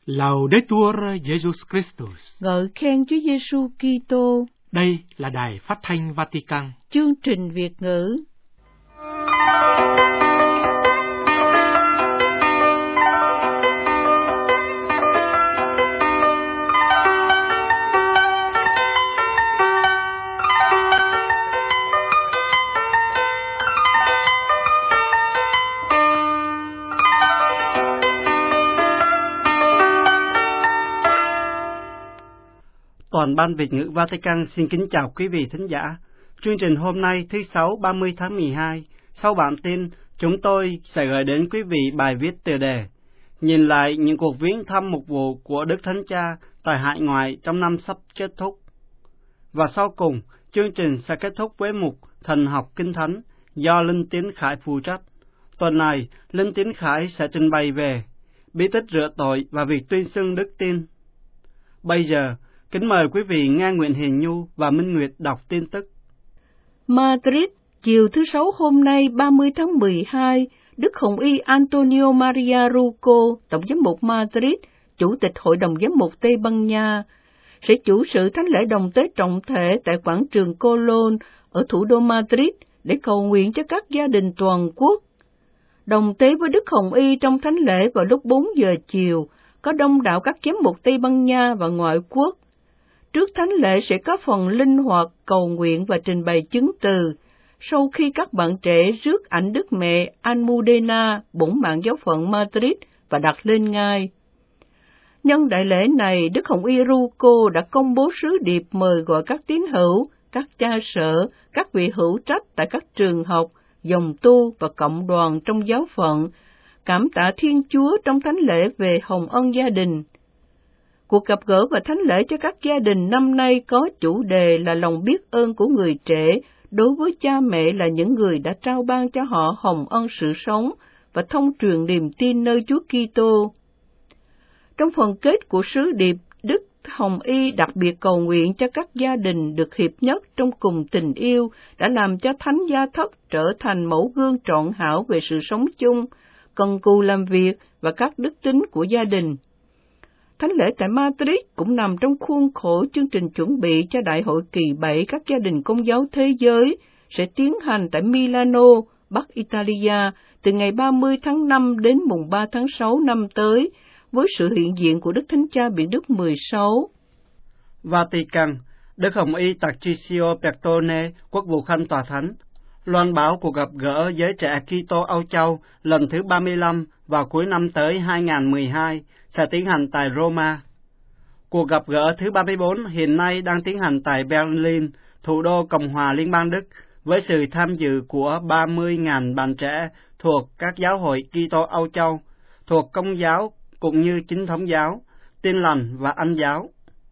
Laudetur Jesus Christus. Ngợi khen Chúa Giêsu Kitô. Đây là Đài Phát thanh Vatican. Chương trình Việt ngữ. Toàn ban Việt ngữ Vatican xin kính chào quý vị thính giả. Chương trình hôm nay thứ Sáu 30 tháng 12, sau bản tin, chúng tôi sẽ gửi đến quý vị bài viết tựa đề Nhìn lại những cuộc viếng thăm mục vụ của Đức Thánh Cha tại hải ngoại trong năm sắp kết thúc. Và sau cùng, chương trình sẽ kết thúc với mục Thần học Kinh Thánh do Linh Tiến Khải phụ trách. Tuần này, Linh Tiến Khải sẽ trình bày về bí tích rửa tội và việc tuyên xưng đức tin. Bây giờ, kính mời quý vị nghe Nguyễn Hiền Nhu và Minh Nguyệt đọc tin tức. Madrid, chiều thứ Sáu hôm nay 30 tháng 12, Đức Hồng Y Antonio Maria Rucco, Tổng giám mục Madrid, Chủ tịch Hội đồng Giám mục Tây Ban Nha, sẽ chủ sự thánh lễ đồng tế trọng thể tại quảng trường Colón ở thủ đô Madrid để cầu nguyện cho các gia đình toàn quốc. Đồng tế với Đức Hồng Y trong thánh lễ vào lúc 4 giờ chiều, có đông đảo các giám mục Tây Ban Nha và ngoại quốc. Trước thánh lễ sẽ có phần linh hoạt cầu nguyện và trình bày chứng từ, sau khi các bạn trẻ rước ảnh Đức Mẹ Almudena, bổn mạng giáo phận Madrid và đặt lên ngai. Nhân đại lễ này, Đức Hồng Y Rucco đã công bố sứ điệp mời gọi các tín hữu, các cha sở, các vị hữu trách tại các trường học, dòng tu và cộng đoàn trong giáo phận, cảm tạ Thiên Chúa trong thánh lễ về hồng ân gia đình. Cuộc gặp gỡ và thánh lễ cho các gia đình năm nay có chủ đề là lòng biết ơn của người trẻ đối với cha mẹ là những người đã trao ban cho họ hồng ân sự sống và thông truyền niềm tin nơi Chúa Kitô. Trong phần kết của sứ điệp, Đức Hồng Y đặc biệt cầu nguyện cho các gia đình được hiệp nhất trong cùng tình yêu đã làm cho Thánh Gia Thất trở thành mẫu gương trọn hảo về sự sống chung, cần cù làm việc và các đức tính của gia đình. Thánh lễ tại Madrid cũng nằm trong khuôn khổ chương trình chuẩn bị cho Đại hội kỳ 7 các gia đình Công giáo thế giới sẽ tiến hành tại Milano, Bắc Italia, từ ngày 30 tháng 5 đến mùng 3 tháng 6 năm tới, với sự hiện diện của Đức Thánh Cha Biển Đức 16. Vatican, Đức Hồng Y Tarcisio Bertone, Quốc vụ Khanh Tòa Thánh, loan báo cuộc gặp gỡ giới trẻ Kitô Âu Châu lần thứ 35 vào cuối năm tới 2012 sẽ tiến hành tại Roma. Cuộc gặp gỡ thứ 34 hiện nay đang tiến hành tại Berlin, thủ đô Cộng hòa Liên bang Đức, với sự tham dự của 30.000 bạn trẻ thuộc các giáo hội Kitô Âu Châu, thuộc Công giáo cũng như Chính thống giáo, Tin lành và Anh giáo.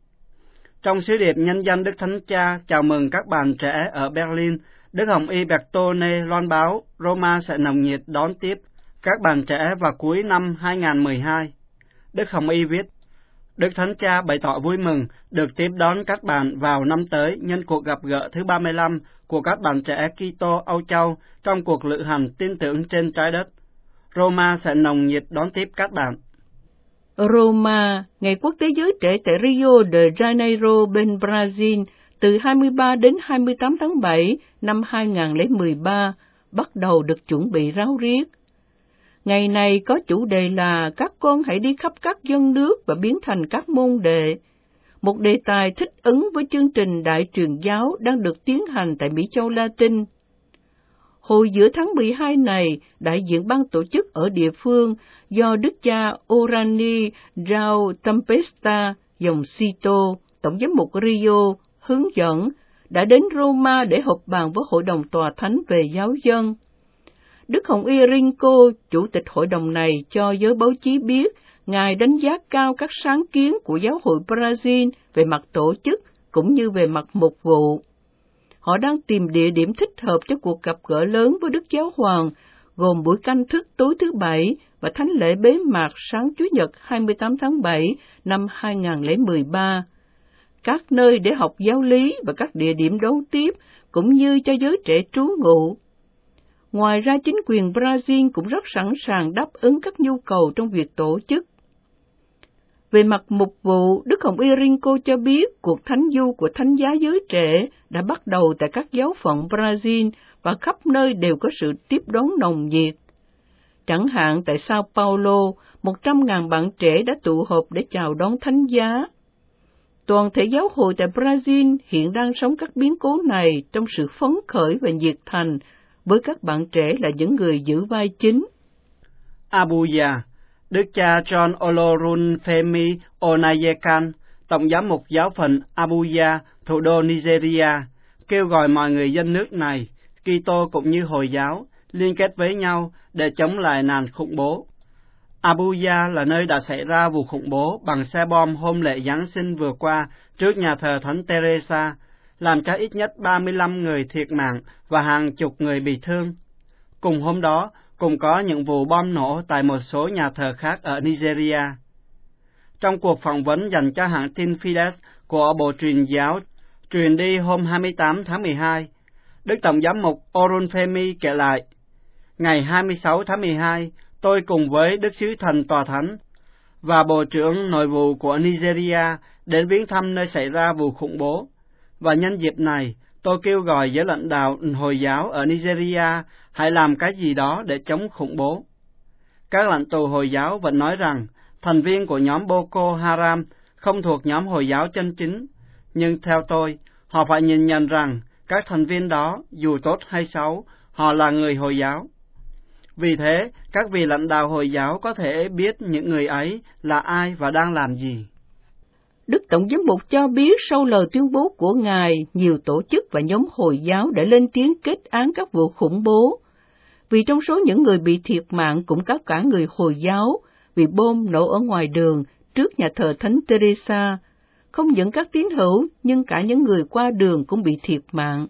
Trong sứ điệp nhân danh Đức Thánh Cha chào mừng các bạn trẻ ở Berlin, Đức Hồng Y Bertone loan báo Roma sẽ nồng nhiệt đón tiếp các bạn trẻ vào cuối năm 2012. Đức Hồng Y viết, Đức Thánh Cha bày tỏ vui mừng được tiếp đón các bạn vào năm tới nhân cuộc gặp gỡ thứ 35 của các bạn trẻ Kitô Âu Châu trong cuộc lữ hành tin tưởng trên trái đất. Roma sẽ nồng nhiệt đón tiếp các bạn. Roma, Ngày Quốc tế Giới Trẻ tại Rio de Janeiro bên Brazil, từ 23 đến 28 tháng 7 năm 2013, bắt đầu được chuẩn bị ráo riết. Ngày này có chủ đề là các con hãy đi khắp các dân nước và biến thành các môn đệ, một đề tài thích ứng với chương trình đại truyền giáo đang được tiến hành tại Mỹ Châu Latin. Hồi giữa tháng 12 này, đại diện ban tổ chức ở địa phương do Đức cha Orani Rao Tempesta, dòng Sito, Tổng giám mục Rio, hướng dẫn, đã đến Roma để họp bàn với Hội đồng Tòa Thánh về giáo dân. Đức Hồng Y Rinco, Chủ tịch hội đồng này, cho giới báo chí biết Ngài đánh giá cao các sáng kiến của Giáo hội Brazil về mặt tổ chức cũng như về mặt mục vụ. Họ đang tìm địa điểm thích hợp cho cuộc gặp gỡ lớn với Đức Giáo Hoàng, gồm buổi canh thức tối thứ Bảy và thánh lễ bế mạc sáng Chủ nhật 28 tháng 7 năm 2013. Các nơi để học giáo lý và các địa điểm đón tiếp, cũng như cho giới trẻ trú ngụ. Ngoài ra, chính quyền Brazil cũng rất sẵn sàng đáp ứng các nhu cầu trong việc tổ chức. Về mặt mục vụ, Đức Hồng Y Rinco cho biết cuộc thánh du của thánh giá giới trẻ đã bắt đầu tại các giáo phận Brazil và khắp nơi đều có sự tiếp đón nồng nhiệt. Chẳng hạn tại Sao Paulo, 100.000 bạn trẻ đã tụ họp để chào đón thánh giá. Toàn thể giáo hội tại Brazil hiện đang sống các biến cố này trong sự phấn khởi và nhiệt thành, với các bạn trẻ là những người giữ vai chính. Abuja, Đức cha John Olorunfemi Onayekan, Tổng giám mục giáo phận Abuja, thủ đô Nigeria, kêu gọi mọi người dân nước này, Kitô cũng như Hồi giáo, liên kết với nhau để chống lại nạn khủng bố. Abuja là nơi đã xảy ra vụ khủng bố bằng xe bom hôm lễ Giáng sinh vừa qua trước nhà thờ Thánh Teresa, làm cho ít nhất 35 người thiệt mạng và hàng chục người bị thương. Cùng hôm đó, cũng có những vụ bom nổ tại một số nhà thờ khác ở Nigeria. Trong cuộc phỏng vấn dành cho hãng tin Fides của Bộ Truyền giáo truyền đi hôm 28 tháng 12, Đức Tổng giám mục Orunfemi kể lại, ngày 26 tháng 12, tôi cùng với Đức Sứ Thần Tòa Thánh và Bộ trưởng Nội vụ của Nigeria đến viếng thăm nơi xảy ra vụ khủng bố. Và nhân dịp này, tôi kêu gọi giới lãnh đạo Hồi giáo ở Nigeria hãy làm cái gì đó để chống khủng bố. Các lãnh tụ Hồi giáo vẫn nói rằng thành viên của nhóm Boko Haram không thuộc nhóm Hồi giáo chân chính, nhưng theo tôi, họ phải nhìn nhận rằng các thành viên đó, dù tốt hay xấu, họ là người Hồi giáo. Vì thế, các vị lãnh đạo Hồi giáo có thể biết những người ấy là ai và đang làm gì. Đức Tổng giám mục cho biết sau lời tuyên bố của Ngài, nhiều tổ chức và nhóm Hồi giáo đã lên tiếng kết án các vụ khủng bố. Vì trong số những người bị thiệt mạng cũng có cả người Hồi giáo vì bom nổ ở ngoài đường trước nhà thờ Thánh Teresa. Không những các tín hữu, nhưng cả những người qua đường cũng bị thiệt mạng.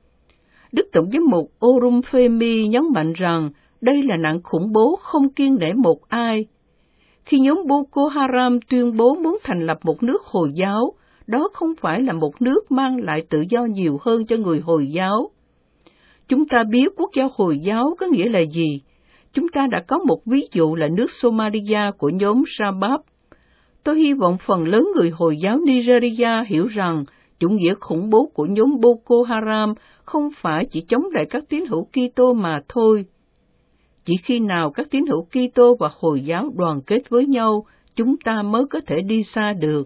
Đức Tổng giám mục Orunfemi nhấn mạnh rằng đây là nạn khủng bố không kiêng nể một ai. Khi nhóm Boko Haram tuyên bố muốn thành lập một nước Hồi giáo, đó không phải là một nước mang lại tự do nhiều hơn cho người Hồi giáo. Chúng ta biết quốc gia Hồi giáo có nghĩa là gì. Chúng ta đã có một ví dụ là nước Somalia của nhóm Shabab. Tôi hy vọng phần lớn người Hồi giáo Nigeria hiểu rằng chủ nghĩa khủng bố của nhóm Boko Haram không phải chỉ chống lại các tín hữu Kitô mà thôi. Chỉ khi nào các tín hữu Kitô và Hồi giáo đoàn kết với nhau, chúng ta mới có thể đi xa được.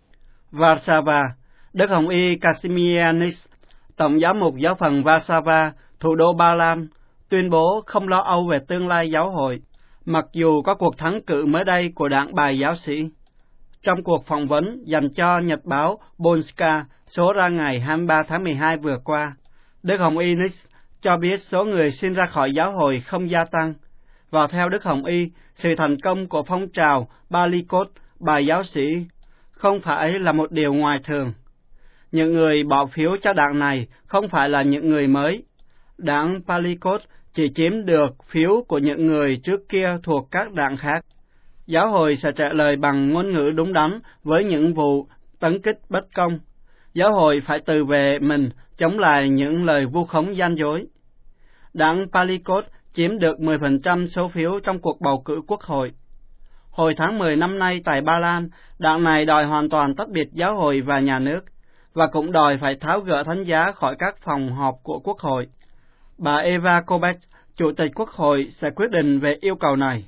Warsaw, Đức Hồng Y Kazimierz, Tổng giám mục giáo phận Warsaw, thủ đô Ba Lan, tuyên bố không lo âu về tương lai giáo hội, mặc dù có cuộc thắng cử mới đây của đảng Bài giáo sĩ. Trong cuộc phỏng vấn dành cho nhật báo Polska số ra ngày 23 tháng 12 vừa qua, Đức Hồng Y cho biết số người xin ra khỏi giáo hội không gia tăng, và theo Đức Hồng Y, sự thành công của phong trào Balikot, Bài giáo sĩ, không phải là một điều ngoài thường. Những người bỏ phiếu cho đảng này không phải là những người mới. Đảng Balikot chỉ chiếm được phiếu của những người trước kia thuộc các đảng khác. Giáo hội sẽ trả lời bằng ngôn ngữ đúng đắn với những vụ tấn kích bất công. Giáo hội phải tự vệ mình chống lại những lời vu khống gian dối. Đảng Balikot chiếm được 10% số phiếu trong cuộc bầu cử quốc hội. Hồi tháng 10 năm nay tại Ba Lan, đảng này đòi hoàn toàn tách biệt giáo hội và nhà nước, và cũng đòi phải tháo gỡ thánh giá khỏi các phòng họp của quốc hội. Bà Eva Kovacs, Chủ tịch Quốc hội, sẽ quyết định về yêu cầu này.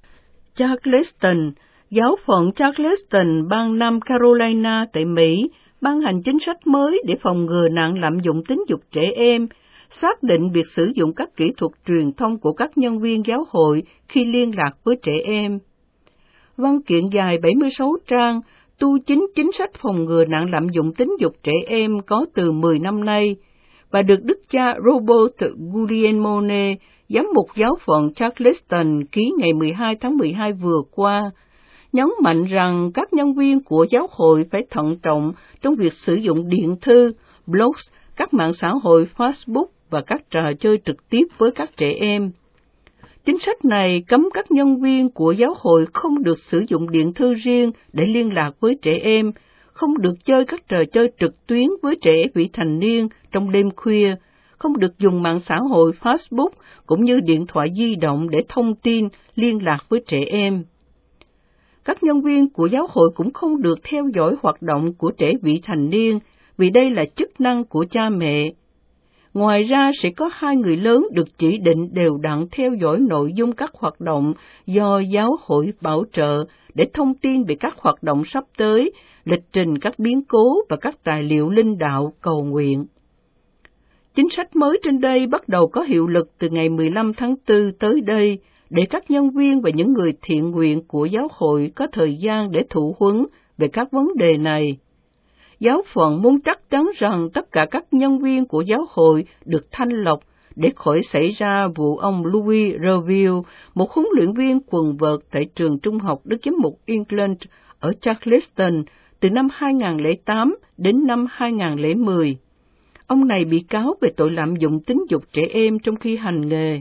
Charleston, giáo phận Charleston, bang Nam Carolina tại Mỹ, ban hành chính sách mới để phòng ngừa nạn lạm dụng tính dục trẻ em, xác định việc sử dụng các kỹ thuật truyền thông của các nhân viên giáo hội khi liên lạc với trẻ em. Văn kiện dài 76 trang, tu chính sách phòng ngừa nạn lạm dụng tính dục trẻ em có từ 10 năm nay, và được Đức cha Robert Guglielmone, giám mục giáo phận Charleston ký ngày 12 tháng 12 vừa qua, nhấn mạnh rằng các nhân viên của giáo hội phải thận trọng trong việc sử dụng điện thư, blogs, các mạng xã hội Facebook và các trò chơi trực tiếp với các trẻ em. Chính sách này cấm các nhân viên của giáo hội không được sử dụng điện thư riêng để liên lạc với trẻ em, không được chơi các trò chơi trực tuyến với trẻ vị thành niên trong đêm khuya, không được dùng mạng xã hội Facebook cũng như điện thoại di động để thông tin, liên lạc với trẻ em. Các nhân viên của giáo hội cũng không được theo dõi hoạt động của trẻ vị thành niên, vì đây là chức năng của cha mẹ. Ngoài ra sẽ có 2 người lớn được chỉ định đều đặn theo dõi nội dung các hoạt động do giáo hội bảo trợ để thông tin về các hoạt động sắp tới, lịch trình các biến cố và các tài liệu linh đạo cầu nguyện. Chính sách mới trên đây bắt đầu có hiệu lực từ ngày 15 tháng 4 tới đây, để các nhân viên và những người thiện nguyện của giáo hội có thời gian để thụ huấn về các vấn đề này. Giáo phận muốn chắc chắn rằng tất cả các nhân viên của giáo hội được thanh lọc để khỏi xảy ra vụ ông Louis Reville, một huấn luyện viên quần vợt tại trường trung học Đức Giám mục England ở Charleston từ năm 2008 đến năm 2010. Ông này bị cáo về tội lạm dụng tính dục trẻ em trong khi hành nghề.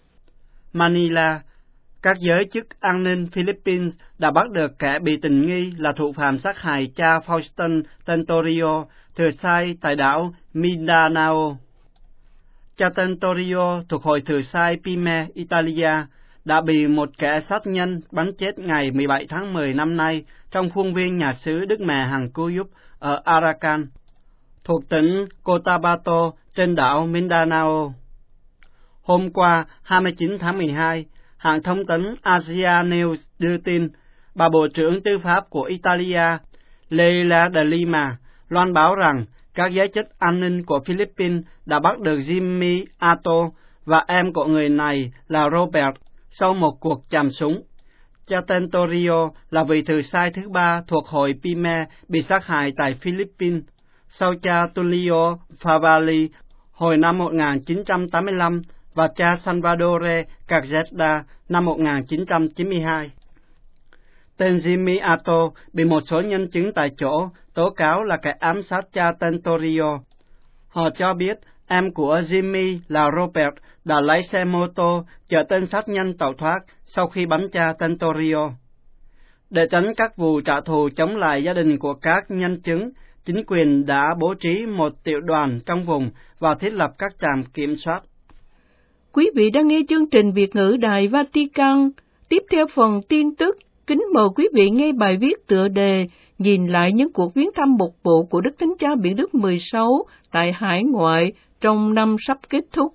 Manila, các giới chức an ninh Philippines đã bắt được kẻ bị tình nghi là thủ phạm sát hại cha Faustin Tentorio thừa sai tại đảo Mindanao. Cha Tentorio thuộc hội thừa sai Pime, Italia, đã bị một kẻ sát nhân bắn chết ngày 17 tháng 10 năm nay trong khuôn viên nhà xứ Đức Mẹ Hằng Cứu Giúp ở Arakan, thuộc tỉnh Cotabato trên đảo Mindanao. Hôm qua, 29 tháng 12, hãng thông tấn Asia News đưa tin, bà Bộ trưởng Tư pháp của Italia, Leila de Lima, loan báo rằng các giới chức an ninh của Philippines đã bắt được Jimmy Ato và em của người này là Robert sau một cuộc chạm súng. Cha Tentorio là vị thừa sai thứ 3 thuộc hội Pime bị sát hại tại Philippines, sau cha Tulio Favali hồi năm 1985 và cha Salvadore Cajeda năm 1992. Tên Jimmy Ato bị một số nhân chứng tại chỗ tố cáo là kẻ ám sát cha Tentorio. Họ cho biết em của Jimmy là Robert đã lái xe mô tô chở tên sát nhân tẩu thoát sau khi bắn cha Tentorio. Để tránh các vụ trả thù chống lại gia đình của các nhân chứng, chính quyền đã bố trí một tiểu đoàn trong vùng và thiết lập các trạm kiểm soát. Quý vị đang nghe chương trình Việt ngữ Đài Vatican. Tiếp theo phần tin tức, kính mời quý vị nghe bài viết tựa đề Nhìn lại những cuộc viếng thăm mục vụ của Đức Thánh Cha Biển Đức 16 tại hải ngoại trong năm sắp kết thúc.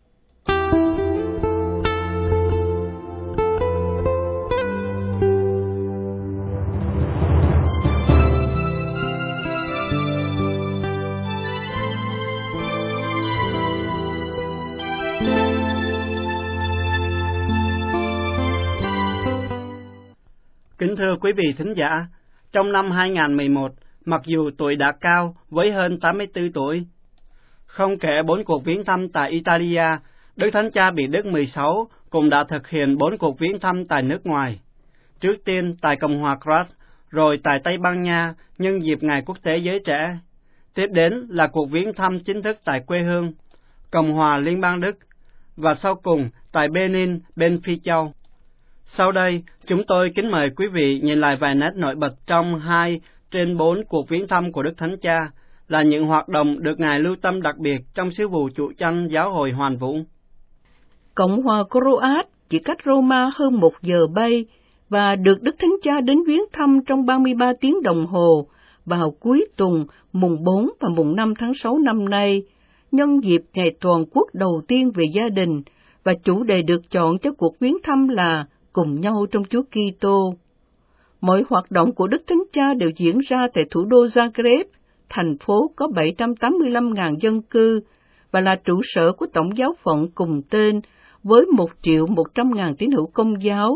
Kính thưa quý vị thính giả, trong năm 2011, mặc dù tuổi đã cao với hơn 84 tuổi, không kể 4 cuộc viếng thăm tại Italia, Đức Thánh Cha Biển Đức 16 cũng đã thực hiện 4 cuộc viếng thăm tại nước ngoài. Trước tiên tại Cộng hòa Croatia, rồi tại Tây Ban Nha nhân dịp Ngày Quốc tế Giới Trẻ. Tiếp đến là cuộc viếng thăm chính thức tại quê hương, Cộng hòa Liên bang Đức, và sau cùng tại Benin, bên Phi Châu. Sau đây, chúng tôi kính mời quý vị nhìn lại vài nét nổi bật trong 2 trên 4 cuộc viếng thăm của Đức Thánh Cha, là những hoạt động được Ngài lưu tâm đặc biệt trong sứ vụ chủ chăn giáo hội Hoàn Vũ. Cộng hòa Croat chỉ cách Roma hơn 1 giờ bay và được Đức Thánh Cha đến viếng thăm trong 33 tiếng đồng hồ vào cuối tuần mùng 4 và mùng 5 tháng 6 năm nay, nhân dịp ngày toàn quốc đầu tiên về gia đình, và chủ đề được chọn cho cuộc viếng thăm là Cùng nhau trong Chúa Kitô. Mọi hoạt động của Đức Thánh Cha đều diễn ra tại thủ đô Zagreb, thành phố có 785.000 dân cư và là trụ sở của tổng giáo phận cùng tên với 1.100.000 tín hữu Công giáo.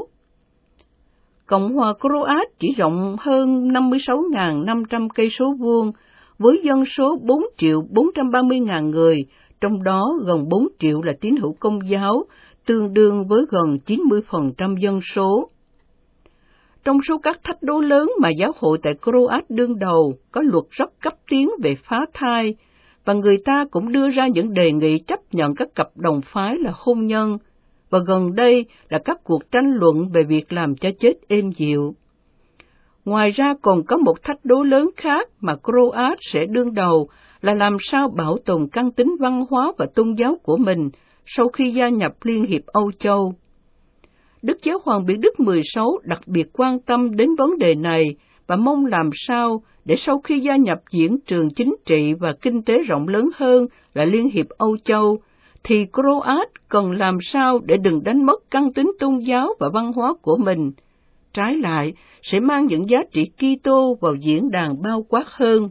Cộng hòa Croat chỉ rộng hơn 56.500 cây số vuông với dân số 4.430.000 người, trong đó gần 4 triệu là tín hữu Công giáo, tương đương với gần 90% dân số. Trong số các thách đố lớn mà giáo hội tại Croat đương đầu, có luật rất cấp tiến về phá thai, và người ta cũng đưa ra những đề nghị chấp nhận các cặp đồng phái là hôn nhân, và gần đây là các cuộc tranh luận về việc làm cho chết êm dịu. Ngoài ra còn có một thách đố lớn khác mà Croat sẽ đương đầu là làm sao bảo tồn căn tính văn hóa và tôn giáo của mình sau khi gia nhập Liên hiệp Âu Châu. Đức Giáo hoàng Biển Đức 16 đặc biệt quan tâm đến vấn đề này và mong làm sao để sau khi gia nhập diễn trường chính trị và kinh tế rộng lớn hơn là Liên hiệp Âu Châu, thì Croat cần làm sao để đừng đánh mất căn tính tôn giáo và văn hóa của mình. Trái lại, sẽ mang những giá trị Kitô vào diễn đàn bao quát hơn.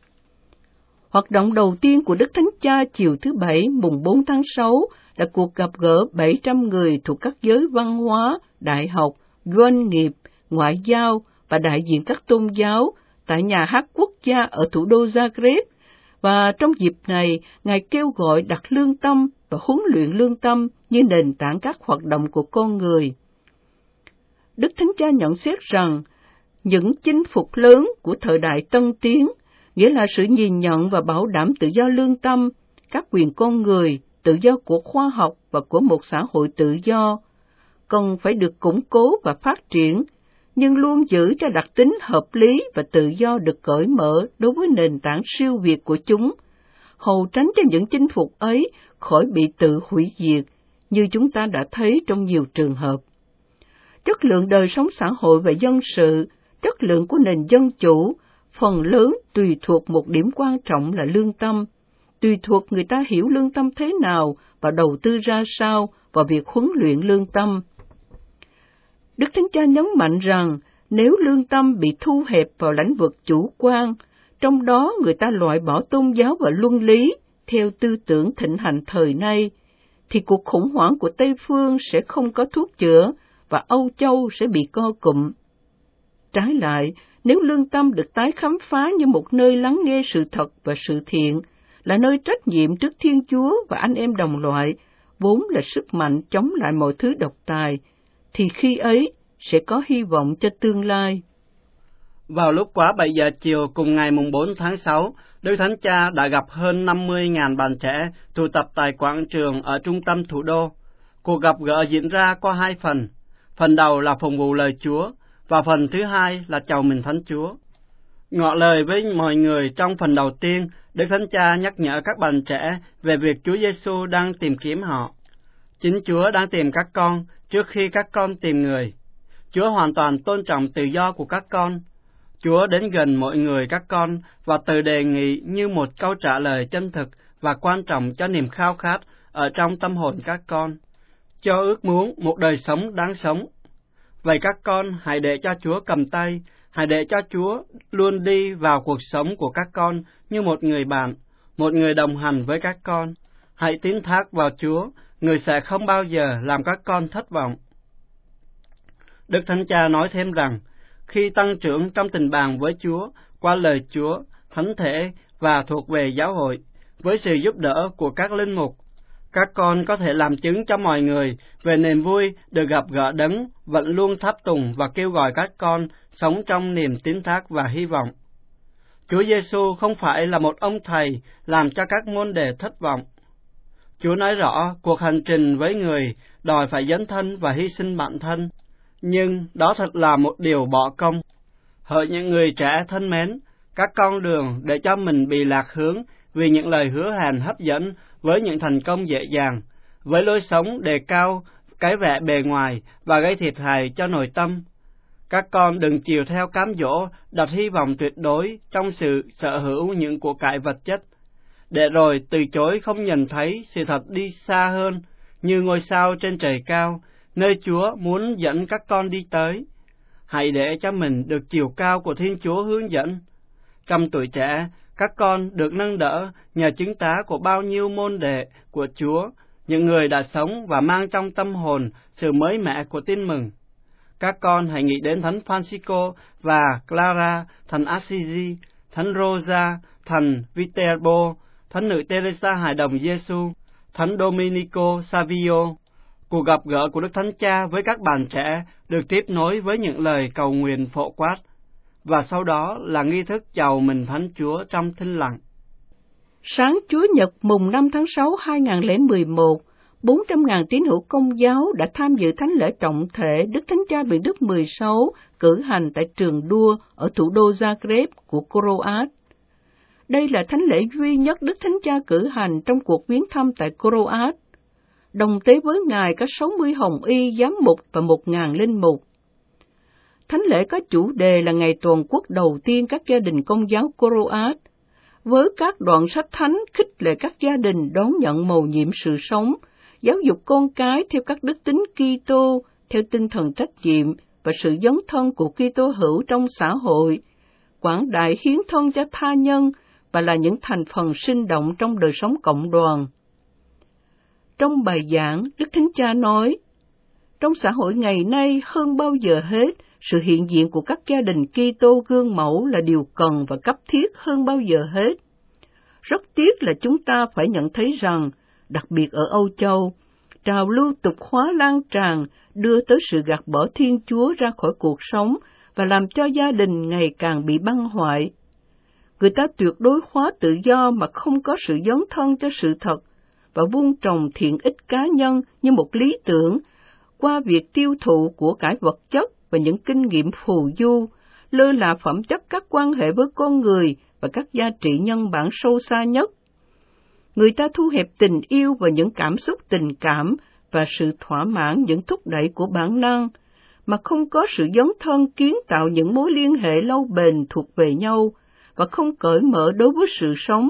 Hoạt động đầu tiên của Đức Thánh Cha chiều thứ Bảy mùng 4 tháng 6 là cuộc gặp gỡ 700 người thuộc các giới văn hóa, đại học, doanh nghiệp, ngoại giao và đại diện các tôn giáo tại Nhà hát Quốc gia ở thủ đô Zagreb, và trong dịp này, Ngài kêu gọi đặt lương tâm và huấn luyện lương tâm như nền tảng các hoạt động của con người. Đức Thánh Cha nhận xét rằng, những chinh phục lớn của thời đại tân tiến, nghĩa là sự nhìn nhận và bảo đảm tự do lương tâm, các quyền con người, tự do của khoa học và của một xã hội tự do, cần phải được củng cố và phát triển, nhưng luôn giữ cho đặc tính hợp lý và tự do được cởi mở đối với nền tảng siêu việt của chúng, hầu tránh cho những chinh phục ấy khỏi bị tự hủy diệt, như chúng ta đã thấy trong nhiều trường hợp. Chất lượng đời sống xã hội và dân sự, chất lượng của nền dân chủ, phần lớn tùy thuộc một điểm quan trọng là lương tâm, tùy thuộc người ta hiểu lương tâm thế nào và đầu tư ra sao vào việc huấn luyện lương tâm. Đức Thánh Cha nhấn mạnh rằng, nếu lương tâm bị thu hẹp vào lĩnh vực chủ quan, trong đó người ta loại bỏ tôn giáo và luân lý theo tư tưởng thịnh hành thời nay, thì cuộc khủng hoảng của Tây Phương sẽ không có thuốc chữa và Âu Châu sẽ bị co cụm. Trái lại, nếu lương tâm được tái khám phá như một nơi lắng nghe sự thật và sự thiện, là nơi trách nhiệm trước Thiên Chúa và anh em đồng loại, vốn là sức mạnh chống lại mọi thứ độc tài, thì khi ấy sẽ có hy vọng cho tương lai. Vào lúc quá 7 giờ chiều cùng ngày mùng 4 tháng 6, Đức Thánh Cha đã gặp hơn 50.000 bạn trẻ tụ tập tại quảng trường ở trung tâm thủ đô. Cuộc gặp gỡ diễn ra qua hai phần. Phần đầu là phụng vụ lời Chúa, và phần thứ hai là chào mừng Thánh Chúa. Ngỏ lời với mọi người trong phần đầu tiên, Đức Thánh Cha nhắc nhở các bạn trẻ về việc Chúa Giêsu đang tìm kiếm họ. Chính Chúa đang tìm các con trước khi các con tìm Người. Chúa hoàn toàn tôn trọng tự do của các con. Chúa đến gần mọi người các con và tự đề nghị như một câu trả lời chân thực và quan trọng cho niềm khao khát ở trong tâm hồn các con, cho ước muốn một đời sống đáng sống. Vậy các con hãy để cho Chúa cầm tay, hãy để cho Chúa luôn đi vào cuộc sống của các con như một người bạn, một người đồng hành với các con. Hãy tín thác vào Chúa, Người sẽ không bao giờ làm các con thất vọng. Đức Thánh Cha nói thêm rằng, khi tăng trưởng trong tình bạn với Chúa, qua lời Chúa, thánh thể và thuộc về giáo hội, với sự giúp đỡ của các linh mục, các con có thể làm chứng cho mọi người về niềm vui được gặp gỡ Đấng vẫn luôn tháp tùng và kêu gọi các con sống trong niềm tín thác và hy vọng. Chúa Giêsu không phải là một ông thầy làm cho các môn đệ thất vọng. Chúa nói rõ cuộc hành trình với người đòi phải dấn thân và hy sinh bản thân, nhưng đó thật là một điều bỏ công. Hỡi những người trẻ thân mến, các con đường để cho mình bị lạc hướng vì những lời hứa hẹn hấp dẫn với những thành công dễ dàng, với lối sống đề cao cái vẻ bề ngoài và gây thiệt hại cho nội tâm. Các con đừng chiều theo cám dỗ đặt hy vọng tuyệt đối trong sự sở hữu những của cải vật chất, để rồi từ chối không nhìn thấy sự thật đi xa hơn như ngôi sao trên trời cao, nơi Chúa muốn dẫn các con đi tới. Hãy để cho mình được chiều cao của Thiên Chúa hướng dẫn. Trong tuổi trẻ, các con được nâng đỡ nhờ chứng tá của bao nhiêu môn đệ của Chúa, những người đã sống và mang trong tâm hồn sự mới mẻ của tin mừng. Các con hãy nghĩ đến Thánh Francisco và Clara, Thánh Assisi, Thánh Rosa, Thánh Viterbo, Thánh nữ Teresa Hài Đồng Giêsu, Thánh Domenico Savio. Cuộc gặp gỡ của Đức Thánh Cha với các bạn trẻ được tiếp nối với những lời cầu nguyện phổ quát, và sau đó là nghi thức chào mừng Thánh Chúa trong thinh lặng. Sáng Chúa Nhật mùng 5 tháng 6 2011, 400.000 tín hữu Công giáo đã tham dự thánh lễ trọng thể Đức Thánh Cha Biển Đức 16 cử hành tại trường đua ở thủ đô Zagreb của Croat. Đây là thánh lễ duy nhất Đức Thánh Cha cử hành trong cuộc viếng thăm tại Croat. đồng tế với Ngài có 60 hồng y, giám mục và 1.000 linh mục. Thánh lễ có chủ đề là ngày toàn quốc đầu tiên các gia đình Công giáo Croat, với các đoạn sách thánh khích lệ các gia đình đón nhận mầu nhiệm sự sống, giáo dục con cái theo các đức tính Kitô, theo tinh thần trách nhiệm và sự dấn thân của Kitô hữu trong xã hội, quảng đại hiến thân cho tha nhân và là những thành phần sinh động trong đời sống cộng đoàn. Trong bài giảng, Đức Thánh Cha nói, trong xã hội ngày nay hơn bao giờ hết, sự hiện diện của các gia đình Kitô gương mẫu là điều cần và cấp thiết hơn bao giờ hết. Rất tiếc là chúng ta phải nhận thấy rằng, đặc biệt ở Âu Châu, trào lưu tục hóa lan tràn đưa tới sự gạt bỏ Thiên Chúa ra khỏi cuộc sống và làm cho gia đình ngày càng bị băng hoại. Người ta tuyệt đối hóa tự do mà không có sự dấn thân cho sự thật và vun trồng thiện ích cá nhân như một lý tưởng qua việc tiêu thụ của cải vật chất và những kinh nghiệm phù du, lơ là phẩm chất các quan hệ với con người và các giá trị nhân bản sâu xa nhất. Người ta thu hẹp tình yêu và những cảm xúc tình cảm và sự thỏa mãn những thúc đẩy của bản năng, mà không có sự dấn thân kiến tạo những mối liên hệ lâu bền thuộc về nhau và không cởi mở đối với sự sống.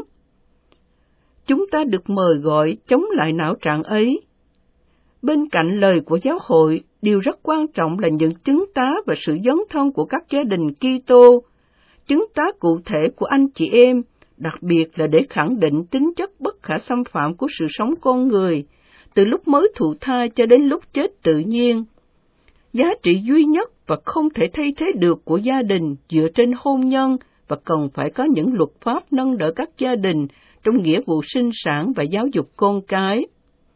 Chúng ta được mời gọi chống lại não trạng ấy. Bên cạnh lời của giáo hội, điều rất quan trọng là những chứng tá và sự dấn thân của các gia đình Kitô, chứng tá cụ thể của anh chị em, đặc biệt là để khẳng định tính chất bất khả xâm phạm của sự sống con người, từ lúc mới thụ thai cho đến lúc chết tự nhiên. Giá trị duy nhất và không thể thay thế được của gia đình dựa trên hôn nhân và cần phải có những luật pháp nâng đỡ các gia đình trong nghĩa vụ sinh sản và giáo dục con cái.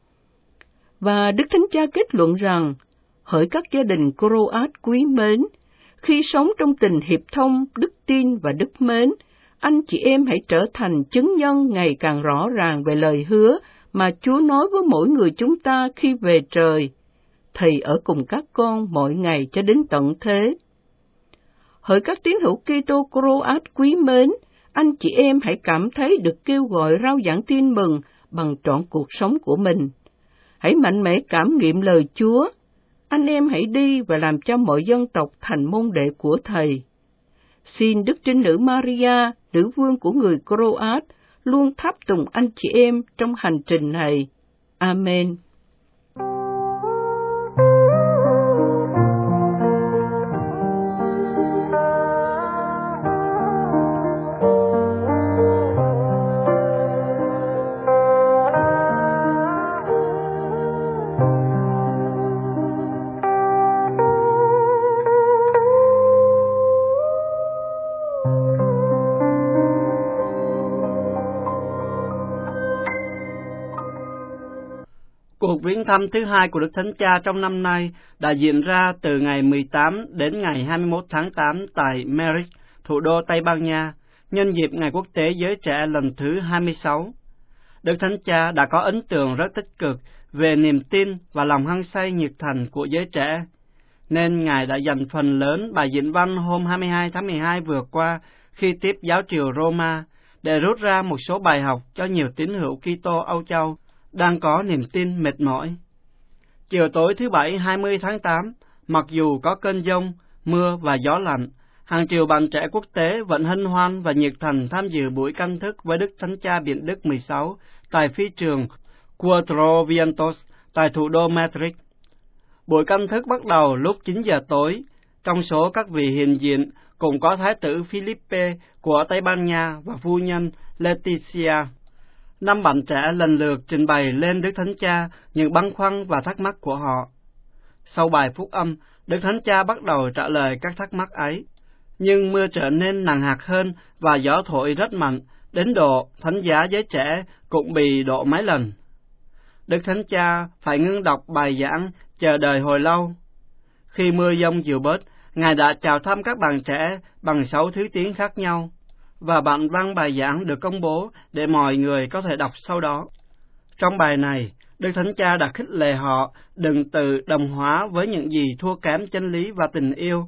Và Đức Thánh Cha kết luận rằng, hỡi các gia đình Croat quý mến, khi sống trong tình hiệp thông, đức tin và đức mến, anh chị em hãy trở thành chứng nhân ngày càng rõ ràng về lời hứa mà Chúa nói với mỗi người chúng ta khi về trời. Thầy ở cùng các con mọi ngày cho đến tận thế. Hỡi các tín hữu Kitô Croat quý mến, anh chị em hãy cảm thấy được kêu gọi rao giảng tin mừng bằng trọn cuộc sống của mình. Hãy mạnh mẽ cảm nghiệm lời Chúa. Anh em hãy đi và làm cho mọi dân tộc thành môn đệ của Thầy. Xin Đức Trinh Nữ Maria, nữ vương của người Croat, luôn tháp tùng anh chị em trong hành trình này. Amen. Cuộc viếng thăm thứ hai của Đức Thánh Cha trong năm nay đã diễn ra từ ngày 18 đến ngày 21 tháng 8 tại Madrid, thủ đô Tây Ban Nha, nhân dịp Ngày Quốc tế Giới Trẻ lần thứ 26. Đức Thánh Cha đã có ấn tượng rất tích cực về niềm tin và lòng hăng say nhiệt thành của giới trẻ, nên Ngài đã dành phần lớn bài diễn văn hôm 22 tháng 12 vừa qua khi tiếp giáo triều Roma để rút ra một số bài học cho nhiều tín hữu Kitô Âu Châu đang có niềm tin mệt mỏi. Chiều tối thứ Bảy 20 tháng 8, mặc dù có cơn dông, mưa và gió lạnh, hàng triệu bạn trẻ quốc tế vẫn hân hoan và nhiệt thành tham dự buổi canh thức với Đức Thánh Cha Biển Đức 16 tại phi trường Cuatro Vientos tại thủ đô Madrid. Buổi canh thức bắt đầu lúc 9 giờ tối. Trong số các vị hiện diện cũng có Thái tử Philippe của Tây Ban Nha và phu nhân Leticia. 5 bạn trẻ lần lượt trình bày lên Đức Thánh Cha những băn khoăn và thắc mắc của họ. Sau bài phúc âm, Đức Thánh Cha bắt đầu trả lời các thắc mắc ấy. Nhưng mưa trở nên nặng hạt hơn và gió thổi rất mạnh, đến độ thánh giá giới trẻ cũng bị độ mấy lần. Đức Thánh Cha phải ngưng đọc bài giảng chờ đợi hồi lâu. Khi mưa giông dịu bớt, Ngài đã chào thăm các bạn trẻ bằng 6 thứ tiếng khác nhau, và bản văn bài giảng được công bố để mọi người có thể đọc sau đó. Trong bài này, Đức Thánh Cha đã khích lệ họ đừng tự đồng hóa với những gì thua kém chân lý và tình yêu,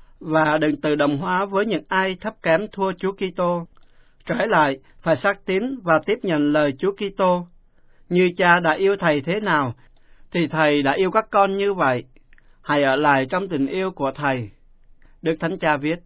và đừng tự đồng hóa với những ai thấp kém thua Chúa Kitô. Trái lại, phải xác tín và tiếp nhận lời Chúa Kitô. Như Cha đã yêu Thầy thế nào, thì Thầy đã yêu các con như vậy. Hãy ở lại trong tình yêu của Thầy. Đức Thánh Cha viết,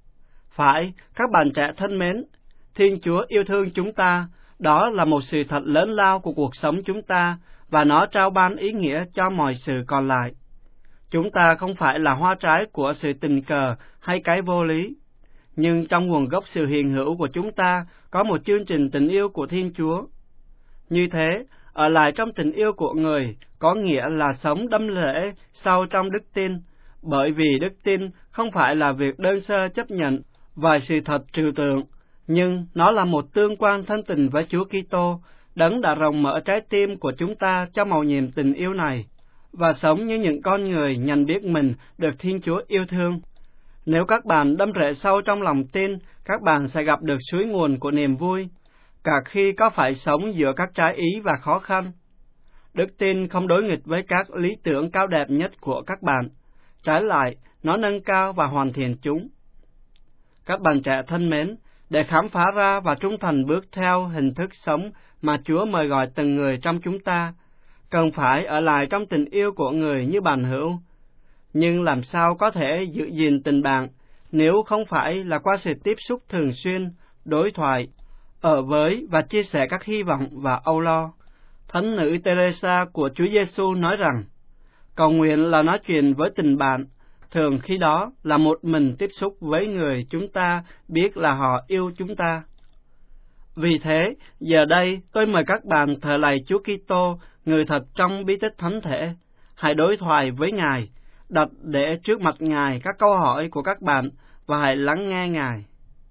phải, các bạn trẻ thân mến, Thiên Chúa yêu thương chúng ta, đó là một sự thật lớn lao của cuộc sống chúng ta, và nó trao ban ý nghĩa cho mọi sự còn lại. Chúng ta không phải là hoa trái của sự tình cờ hay cái vô lý, nhưng trong nguồn gốc sự hiện hữu của chúng ta có một chương trình tình yêu của Thiên Chúa. Như thế, ở lại trong tình yêu của Người có nghĩa là sống đâm lễ sâu trong đức tin, bởi vì đức tin không phải là việc đơn sơ chấp nhận vài sự thật trừu tượng, nhưng nó là một tương quan thân tình với Chúa Kitô, Đấng đã rộng mở trái tim của chúng ta cho mầu nhiệm tình yêu này, và sống như những con người nhận biết mình được Thiên Chúa yêu thương. Nếu các bạn đâm rễ sâu trong lòng tin, các bạn sẽ gặp được suối nguồn của niềm vui, cả khi có phải sống giữa các trái ý và khó khăn. Đức tin không đối nghịch với các lý tưởng cao đẹp nhất của các bạn, trái lại, nó nâng cao và hoàn thiện chúng. Các bạn trẻ thân mến, để khám phá ra và trung thành bước theo hình thức sống mà Chúa mời gọi từng người trong chúng ta, cần phải ở lại trong tình yêu của Người như bạn hữu. Nhưng làm sao có thể giữ gìn tình bạn nếu không phải là qua sự tiếp xúc thường xuyên, đối thoại, ở với và chia sẻ các hy vọng và âu lo? Thánh nữ Teresa của Chúa Giêsu nói rằng, cầu nguyện là nói chuyện với tình bạn, thường khi đó là một mình tiếp xúc với người chúng ta biết là họ yêu chúng ta. Vì thế, giờ đây tôi mời các bạn thờ lạy Chúa Kitô, người thật trong bí tích thánh thể. Hãy đối thoại với Ngài, đặt để trước mặt Ngài các câu hỏi của các bạn và hãy lắng nghe Ngài.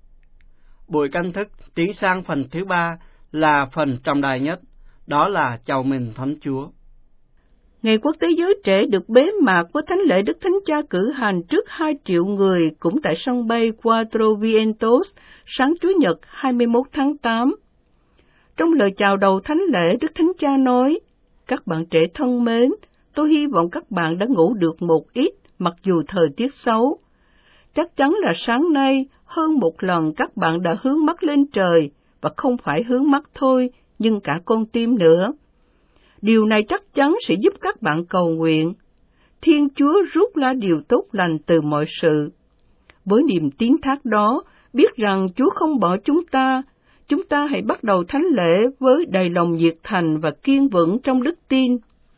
Buổi canh thức tiến sang phần thứ 3 là phần trọng đại nhất, đó là chào mừng Thánh Chúa. Ngày Quốc tế Giới Trẻ được bế mạc với thánh lễ Đức Thánh Cha cử hành trước 2 triệu người cũng tại sân bay Cuatro Vientos sáng Chủ nhật 21 tháng 8. Trong lời chào đầu thánh lễ, Đức Thánh Cha nói, các bạn trẻ thân mến, tôi hy vọng các bạn đã ngủ được một ít mặc dù thời tiết xấu. Chắc chắn là sáng nay, hơn một lần các bạn đã hướng mắt lên trời, và không phải hướng mắt thôi, nhưng cả con tim nữa. Điều này chắc chắn sẽ giúp các bạn cầu nguyện. Thiên Chúa rút ra điều tốt lành từ mọi sự. Với niềm tín thác đó, biết rằng Chúa không bỏ chúng ta hãy bắt đầu thánh lễ với đầy lòng nhiệt thành và kiên vững trong đức tin.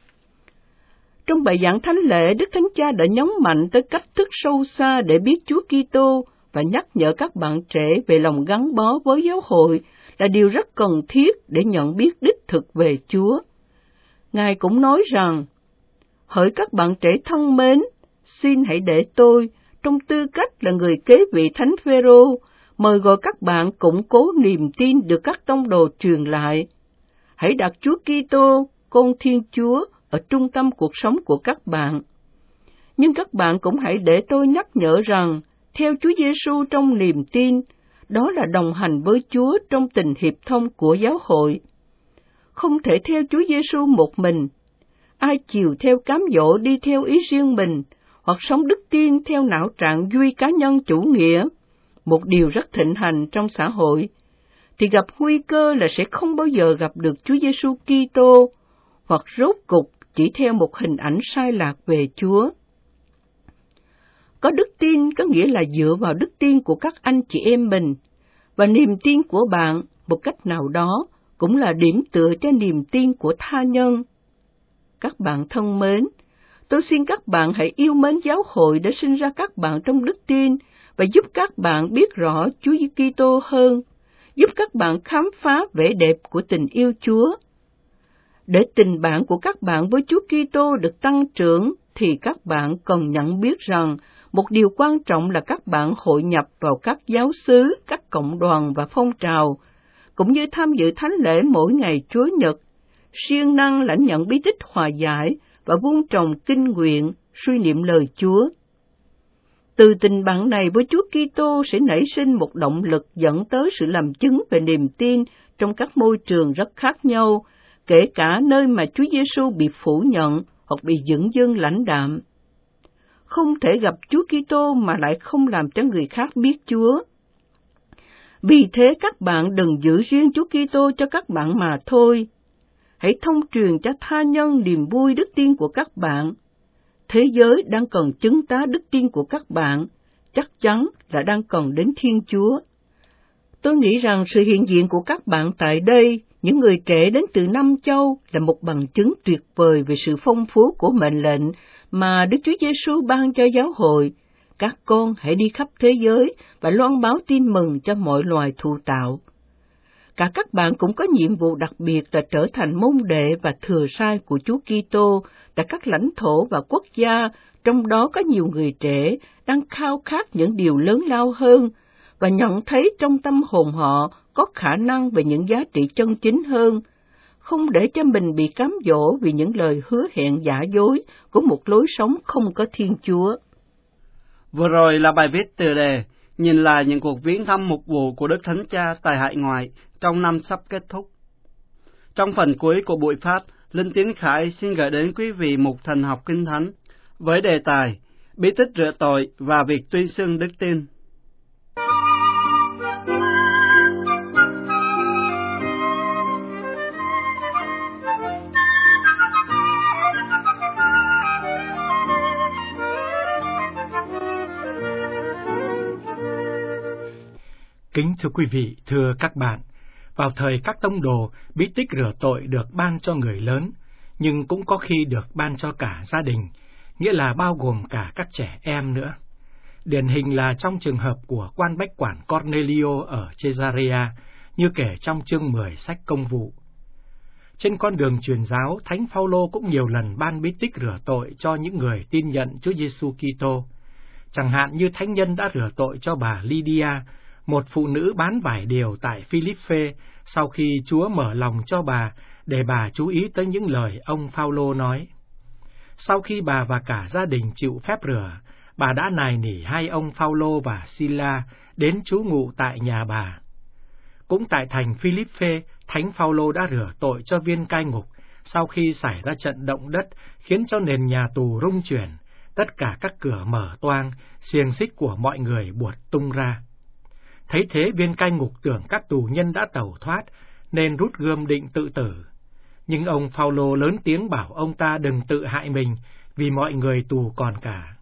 Trong bài giảng thánh lễ, Đức Thánh Cha đã nhấn mạnh tới cách thức sâu xa để biết Chúa Kitô và nhắc nhở các bạn trẻ về lòng gắn bó với giáo hội là điều rất cần thiết để nhận biết đích thực về Chúa. Ngài cũng nói rằng, hỡi các bạn trẻ thân mến, xin hãy để tôi, trong tư cách là người kế vị Thánh Phêrô, mời gọi các bạn củng cố niềm tin được các tông đồ truyền lại. Hãy đặt Chúa Kitô, con Thiên Chúa, ở trung tâm cuộc sống của các bạn. Nhưng các bạn cũng hãy để tôi nhắc nhở rằng, theo Chúa Giêsu trong niềm tin, đó là đồng hành với Chúa trong tình hiệp thông của giáo hội. Không thể theo Chúa Giêsu một mình. Ai chiều theo cám dỗ đi theo ý riêng mình, hoặc sống đức tin theo não trạng duy cá nhân chủ nghĩa, một điều rất thịnh hành trong xã hội, thì gặp nguy cơ là sẽ không bao giờ gặp được Chúa Giêsu Kitô, hoặc rốt cục chỉ theo một hình ảnh sai lạc về Chúa. Có đức tin có nghĩa là dựa vào đức tin của các anh chị em mình, và niềm tin của bạn một cách nào đó cũng là điểm tựa cho niềm tin của tha nhân. Các bạn thân mến, tôi xin các bạn hãy yêu mến giáo hội đã sinh ra các bạn trong đức tin và giúp các bạn biết rõ Chúa Kitô hơn, giúp các bạn khám phá vẻ đẹp của tình yêu Chúa. Để tình bạn của các bạn với Chúa Kitô được tăng trưởng, thì các bạn cần nhận biết rằng một điều quan trọng là các bạn hội nhập vào các giáo xứ, các cộng đoàn và phong trào, cũng như tham dự thánh lễ mỗi ngày Chúa Nhật, siêng năng lãnh nhận bí tích hòa giải và vun trồng kinh nguyện, suy niệm lời Chúa. Từ tình bạn này với Chúa Kitô sẽ nảy sinh một động lực dẫn tới sự làm chứng về niềm tin trong các môi trường rất khác nhau, kể cả nơi mà Chúa Giêsu bị phủ nhận hoặc bị dửng dưng lãnh đạm. Không thể gặp Chúa Kitô mà lại không làm cho người khác biết Chúa. Vì thế các bạn đừng giữ riêng Chúa Kitô cho các bạn mà thôi. hãy thông truyền cho tha nhân niềm vui đức tin của các bạn. Thế giới đang cần chứng tá đức tin của các bạn, chắc chắn là đang cần đến Thiên Chúa. Tôi nghĩ rằng sự hiện diện của các bạn tại đây, những người trẻ đến từ năm châu, là một bằng chứng tuyệt vời về sự phong phú của mệnh lệnh mà Đức Chúa Giêsu ban cho giáo hội. Các con hãy đi khắp thế giới và loan báo tin mừng cho mọi loài thụ tạo. Cả các bạn cũng có nhiệm vụ đặc biệt là trở thành môn đệ và thừa sai của Chúa Kitô tại các lãnh thổ và quốc gia, trong đó có nhiều người trẻ đang khao khát những điều lớn lao hơn và nhận thấy trong tâm hồn họ có khả năng về những giá trị chân chính hơn, không để cho mình bị cám dỗ vì những lời hứa hẹn giả dối của một lối sống không có Thiên Chúa. Vừa rồi là bài viết tựa đề Nhìn lại những cuộc viếng thăm mục vụ của Đức Thánh Cha tại hải ngoại trong năm sắp kết thúc. Trong phần cuối của buổi phát, Linh Tiến Khải xin gửi đến quý vị mục thần học Kinh Thánh với đề tài Bí tích rửa tội và việc tuyên xưng đức tin. Kính thưa quý vị, thưa các bạn, vào thời các tông đồ, bí tích rửa tội được ban cho người lớn, nhưng cũng có khi được ban cho cả gia đình, nghĩa là bao gồm cả các trẻ em nữa. Điển hình là trong trường hợp của quan bách quản Cornelio ở Caesarea, như kể trong chương 10 sách Công vụ. Trên con đường truyền giáo, Thánh Phaolô cũng nhiều lần ban bí tích rửa tội cho những người tin nhận Chúa Giêsu Kitô. Chẳng hạn như thánh nhân đã rửa tội cho bà Lydia, một phụ nữ bán vải điều tại Philippe, sau khi Chúa mở lòng cho bà để bà chú ý tới những lời ông Phaolô nói. Sau khi bà và cả gia đình chịu phép rửa, bà đã nài nỉ hai ông Phaolô và Sila đến trú ngụ tại nhà bà. Cũng tại thành Philippe, Thánh Phaolô đã rửa tội cho viên cai ngục sau khi xảy ra trận động đất khiến cho nền nhà tù rung chuyển, tất cả các cửa mở toang, xiềng xích của mọi người buột tung ra. Thấy thế, viên cai ngục tưởng các tù nhân đã tẩu thoát nên rút gươm định tự tử. Nhưng ông Phaolô lớn tiếng bảo ông ta đừng tự hại mình vì mọi người tù còn cả.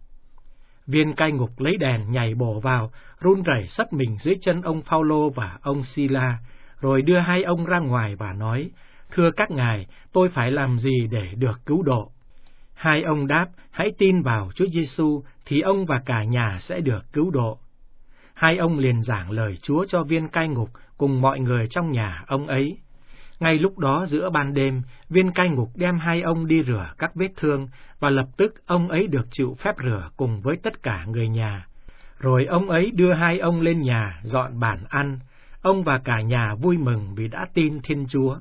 Viên cai ngục lấy đèn nhảy bổ vào, run rẩy sấp mình dưới chân ông Phaolô và ông Sila, rồi đưa hai ông ra ngoài và nói: "Thưa các ngài, tôi phải làm gì để được cứu độ?" Hai ông đáp: "Hãy tin vào Chúa Giêsu thì ông và cả nhà sẽ được cứu độ." Hai ông liền giảng lời Chúa cho viên cai ngục cùng mọi người trong nhà ông ấy. Ngay lúc đó giữa ban đêm, viên cai ngục đem hai ông đi rửa các vết thương, và lập tức ông ấy được chịu phép rửa cùng với tất cả người nhà. Rồi ông ấy đưa hai ông lên nhà dọn bàn ăn. Ông và cả nhà vui mừng vì đã tin Thiên Chúa.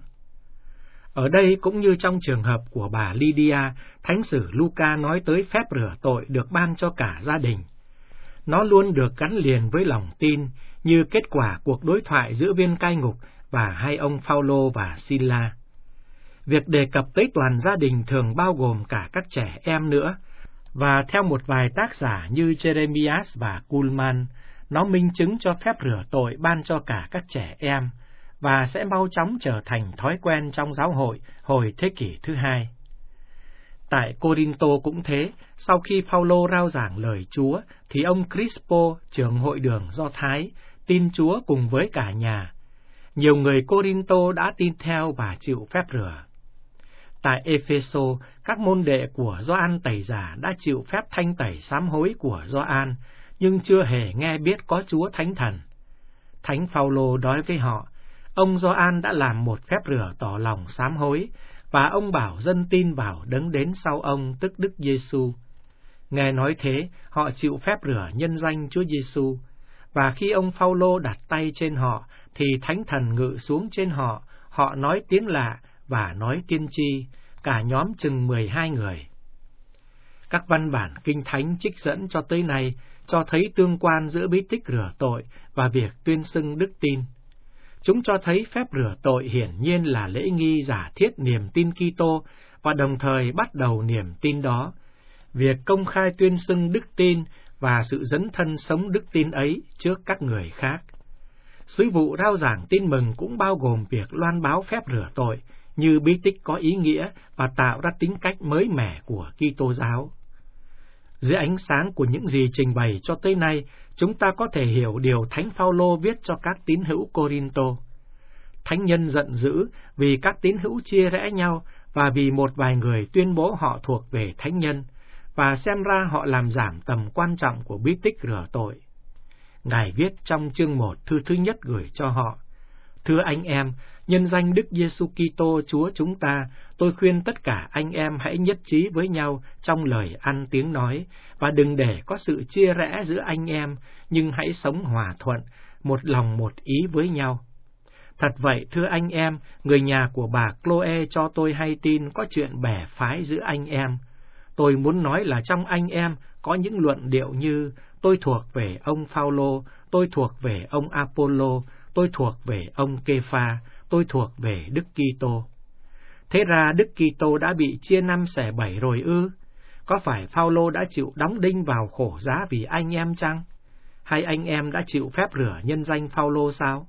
Ở đây cũng như trong trường hợp của bà Lydia, Thánh sử Luca nói tới phép rửa tội được ban cho cả gia đình. Nó luôn được gắn liền với lòng tin, như kết quả cuộc đối thoại giữa viên cai ngục và hai ông Phaolô và Sila. Việc đề cập tới toàn gia đình thường bao gồm cả các trẻ em nữa, và theo một vài tác giả như Jeremias và Kuhlman, nó minh chứng cho phép rửa tội ban cho cả các trẻ em, và sẽ mau chóng trở thành thói quen trong giáo hội hồi thế kỷ thứ hai. Tại Corinto cũng thế, sau khi Phaolô rao giảng lời Chúa, thì ông Crispo, trưởng hội đường Do Thái, tin Chúa cùng với cả nhà. Nhiều người Corinto đã tin theo và chịu phép rửa. Tại Epheso, các môn đệ của Gioan Tẩy Giả đã chịu phép thanh tẩy sám hối của Gioan, nhưng chưa hề nghe biết có Chúa Thánh Thần. Thánh Phaolô nói với họ, ông Gioan đã làm một phép rửa tỏ lòng sám hối, và ông bảo dân tin vào Đấng đến sau ông, tức Đức Giêsu. Nghe nói thế, họ chịu phép rửa nhân danh Chúa Giêsu, và khi ông Phaolô đặt tay trên họ, thì Thánh Thần ngự xuống trên họ, họ nói tiếng lạ và nói tiên tri, cả nhóm chừng 12 người. Các văn bản Kinh Thánh trích dẫn cho tới nay cho thấy tương quan giữa bí tích rửa tội và việc tuyên xưng đức tin. Chúng cho thấy phép rửa tội hiển nhiên là lễ nghi giả thiết niềm tin Kitô và đồng thời bắt đầu niềm tin đó. Việc công khai tuyên xưng đức tin và sự dấn thân sống đức tin ấy trước các người khác. Sứ vụ rao giảng tin mừng cũng bao gồm việc loan báo phép rửa tội, như bí tích có ý nghĩa và tạo ra tính cách mới mẻ của Kitô giáo. Dưới ánh sáng của những gì trình bày cho tới nay, chúng ta có thể hiểu điều Thánh Phaolô viết cho các tín hữu Cô-rin-tô. Thánh nhân giận dữ vì các tín hữu chia rẽ nhau và vì một vài người tuyên bố họ thuộc về thánh nhân, và xem ra họ làm giảm tầm quan trọng của bí tích rửa tội. Ngài viết trong chương 1 thư thứ nhất gửi cho họ: Thưa anh em, nhân danh Đức Giêsu Kitô Chúa chúng ta, tôi khuyên tất cả anh em hãy nhất trí với nhau trong lời ăn tiếng nói, và đừng để có sự chia rẽ giữa anh em, nhưng hãy sống hòa thuận, một lòng một ý với nhau. Thật vậy, thưa anh em, người nhà của bà Chloe cho tôi hay tin có chuyện bè phái giữa anh em. Tôi muốn nói là trong anh em có những luận điệu như tôi thuộc về ông Phaolô, tôi thuộc về ông Apollo, tôi thuộc về ông Kê-pha, tôi thuộc về Đức Kitô. Thế ra Đức Kitô đã bị chia 5 xẻ 7 rồi ư? Có phải Phaolô đã chịu đóng đinh vào khổ giá vì anh em chăng? Hay anh em đã chịu phép rửa nhân danh Phaolô sao?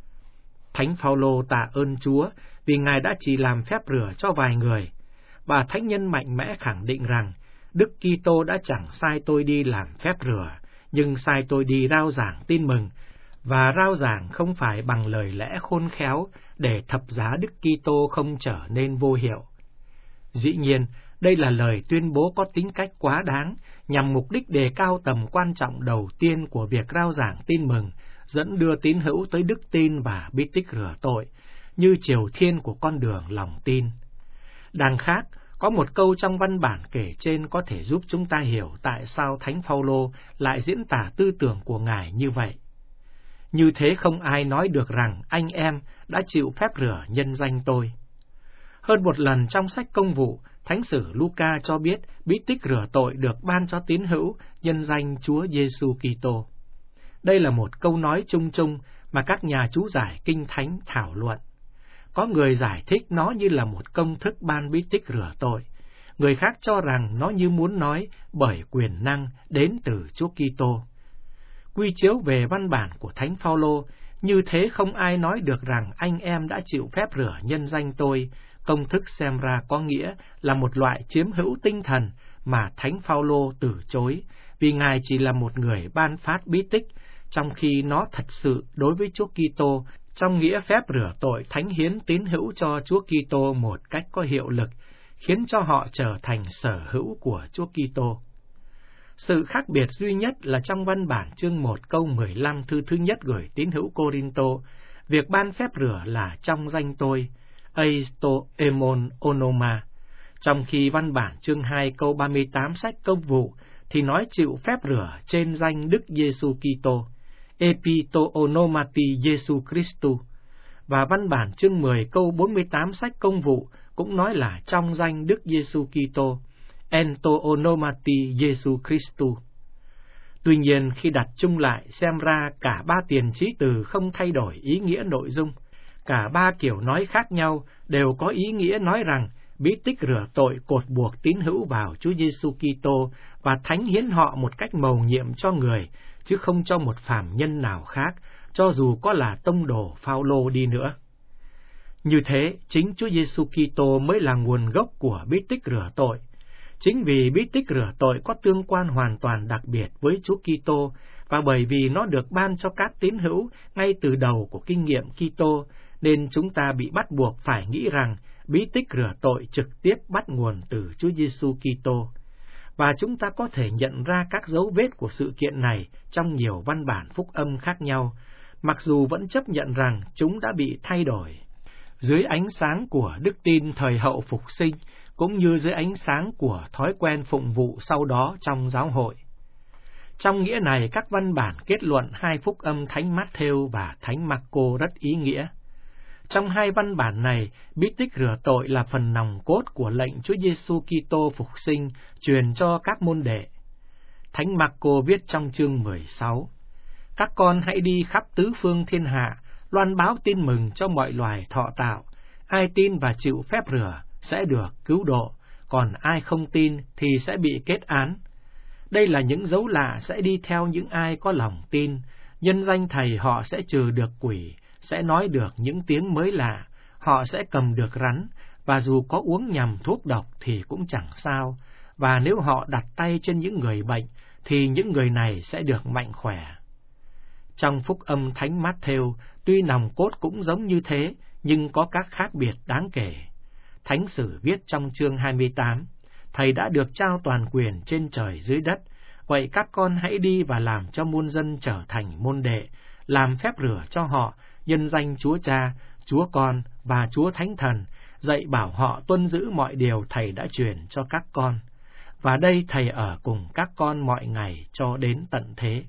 Thánh Phaolô tạ ơn Chúa vì Ngài đã chỉ làm phép rửa cho vài người. Bà thánh nhân mạnh mẽ khẳng định rằng Đức Kitô đã chẳng sai tôi đi làm phép rửa, nhưng sai tôi đi rao giảng tin mừng, và rao giảng không phải bằng lời lẽ khôn khéo để thập giá Đức Kitô không trở nên vô hiệu. Dĩ nhiên, đây là lời tuyên bố có tính cách quá đáng, nhằm mục đích đề cao tầm quan trọng đầu tiên của việc rao giảng tin mừng, dẫn đưa tín hữu tới đức tin và bí tích rửa tội, như chiều thiên của con đường lòng tin. Đằng khác, có một câu trong văn bản kể trên có thể giúp chúng ta hiểu tại sao Thánh Phaolô lại diễn tả tư tưởng của Ngài như vậy. Như thế không ai nói được rằng anh em đã chịu phép rửa nhân danh tôi. Hơn một lần trong sách Công vụ, Thánh sử Luca cho biết bí tích rửa tội được ban cho tín hữu nhân danh Chúa Giêsu Kitô. Đây là một câu nói chung chung mà các nhà chú giải Kinh Thánh thảo luận. Có người giải thích nó như là một công thức ban bí tích rửa tội. Người khác cho rằng nó như muốn nói bởi quyền năng đến từ Chúa Kitô. Quy chiếu về văn bản của Thánh Phaolô, như thế không ai nói được rằng anh em đã chịu phép rửa nhân danh tôi. Công thức xem ra có nghĩa là một loại chiếm hữu tinh thần mà Thánh Phaolô từ chối, vì Ngài chỉ là một người ban phát bí tích, trong khi nó thật sự đối với Chúa Kitô, trong nghĩa phép rửa tội thánh hiến tín hữu cho Chúa Kitô một cách có hiệu lực, khiến cho họ trở thành sở hữu của Chúa Kitô. Sự khác biệt duy nhất là trong văn bản chương 1 câu 15 thư thứ nhất gửi tín hữu Cô-rin-tô, việc ban phép rửa là trong danh tôi, eisto emon onoma, trong khi văn bản chương 2 câu 38 sách Công vụ thì nói chịu phép rửa trên danh Đức Giêsu Kitô, epito onomati Jesu Christu, và văn bản chương 10 câu 48 sách Công vụ cũng nói là trong danh Đức Giêsu Kitô, ento onomati Jesu Christu. Tuy nhiên, khi đặt chung lại xem ra cả ba tiền trí từ không thay đổi ý nghĩa nội dung. Cả ba kiểu nói khác nhau đều có ý nghĩa nói rằng bí tích rửa tội cột buộc tín hữu vào Chúa Giêsu Kitô và thánh hiến họ một cách mầu nhiệm cho người, chứ không cho một phàm nhân nào khác, cho dù có là tông đồ Phaolô đi nữa. Như thế, chính Chúa Giêsu Kitô mới là nguồn gốc của bí tích rửa tội. Chính vì bí tích rửa tội có tương quan hoàn toàn đặc biệt với Chúa Kitô, và bởi vì nó được ban cho các tín hữu ngay từ đầu của kinh nghiệm Kitô, nên chúng ta bị bắt buộc phải nghĩ rằng bí tích rửa tội trực tiếp bắt nguồn từ Chúa Giêsu Kitô. Và chúng ta có thể nhận ra các dấu vết của sự kiện này trong nhiều văn bản phúc âm khác nhau, mặc dù vẫn chấp nhận rằng chúng đã bị thay đổi. Dưới ánh sáng của đức tin thời hậu phục sinh, cũng như dưới ánh sáng của thói quen phụng vụ sau đó trong giáo hội. Trong nghĩa này, các văn bản kết luận hai phúc âm Thánh Mát-thêu và Thánh Mác-cô rất ý nghĩa. Trong hai văn bản này, bí tích rửa tội là phần nòng cốt của lệnh Chúa Giêsu Kitô phục sinh truyền cho các môn đệ. Thánh Mác-cô viết trong chương 16: Các con hãy đi khắp tứ phương thiên hạ, loan báo tin mừng cho mọi loài thọ tạo. Ai tin và chịu phép rửa sẽ được cứu độ, còn ai không tin thì sẽ bị kết án. Đây là những dấu lạ sẽ đi theo những ai có lòng tin. Nhân danh Thầy họ sẽ trừ được quỷ, sẽ nói được những tiếng mới lạ, họ sẽ cầm được rắn, và dù có uống nhầm thuốc độc thì cũng chẳng sao, và nếu họ đặt tay trên những người bệnh, thì những người này sẽ được mạnh khỏe. Trong phúc âm Thánh Mát-thêu, tuy nòng cốt cũng giống như thế, nhưng có các khác biệt đáng kể. Thánh Sử viết trong chương 28, Thầy đã được trao toàn quyền trên trời dưới đất, vậy các con hãy đi và làm cho muôn dân trở thành môn đệ, làm phép rửa cho họ, nhân danh Chúa Cha, Chúa Con và Chúa Thánh Thần, dạy bảo họ tuân giữ mọi điều Thầy đã truyền cho các con. Và đây Thầy ở cùng các con mọi ngày cho đến tận thế.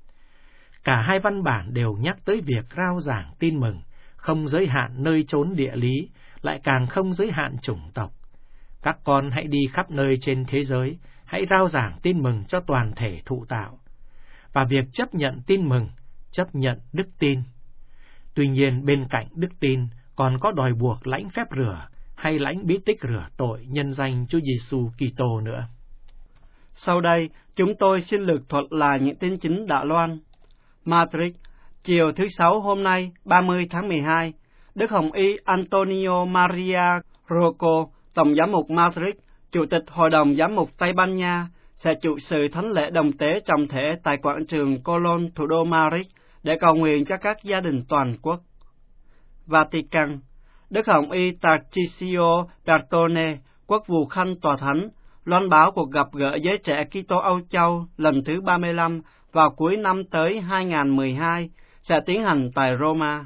Cả hai văn bản đều nhắc tới việc rao giảng tin mừng, không giới hạn nơi chốn địa lý, lại càng không giới hạn chủng tộc. Các con hãy đi khắp nơi trên thế giới, hãy rao giảng tin mừng cho toàn thể thụ tạo. Và việc chấp nhận tin mừng, chấp nhận đức tin. Tuy nhiên bên cạnh đức tin còn có đòi buộc lãnh phép rửa hay lãnh bí tích rửa tội nhân danh Chúa Giêsu Kitô nữa. Sau đây, chúng tôi xin lược thuật lại những tin chính đã loan. Madrid, chiều thứ Sáu hôm nay, 30 tháng 12, Đức Hồng Y Antonio Maria Rocco, Tổng giám mục Madrid, Chủ tịch Hội đồng Giám mục Tây Ban Nha, sẽ chủ sự thánh lễ đồng tế trọng thể tại quảng trường Colón, thủ đô Madrid, để cầu nguyện cho các gia đình toàn quốc. Vatican, Đức Hồng Y Tarcisio Bertone, Quốc vụ Khanh Tòa Thánh, loan báo cuộc gặp gỡ giới trẻ Kitô Âu Châu lần thứ 35 vào cuối năm tới 2012 sẽ tiến hành tại Roma.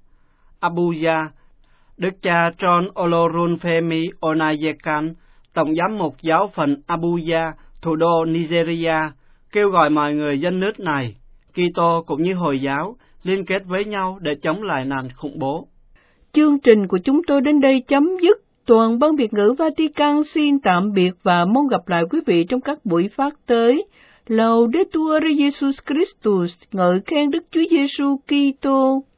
Abuja, Đức cha John Olorunfemi Onayekan, Tổng giám mục giáo phận Abuja, thủ đô Nigeria, kêu gọi mọi người dân nước này, Kitô cũng như Hồi giáo, liên kết với nhau để chống lại nạn khủng bố. Chương trình của chúng tôi đến đây chấm dứt. Toàn ban Việt ngữ Vatican xin tạm biệt và mong gặp lại quý vị trong các buổi phát tới. Laudetur Jesus Christus, ngợi khen Đức Chúa Giêsu Kitô.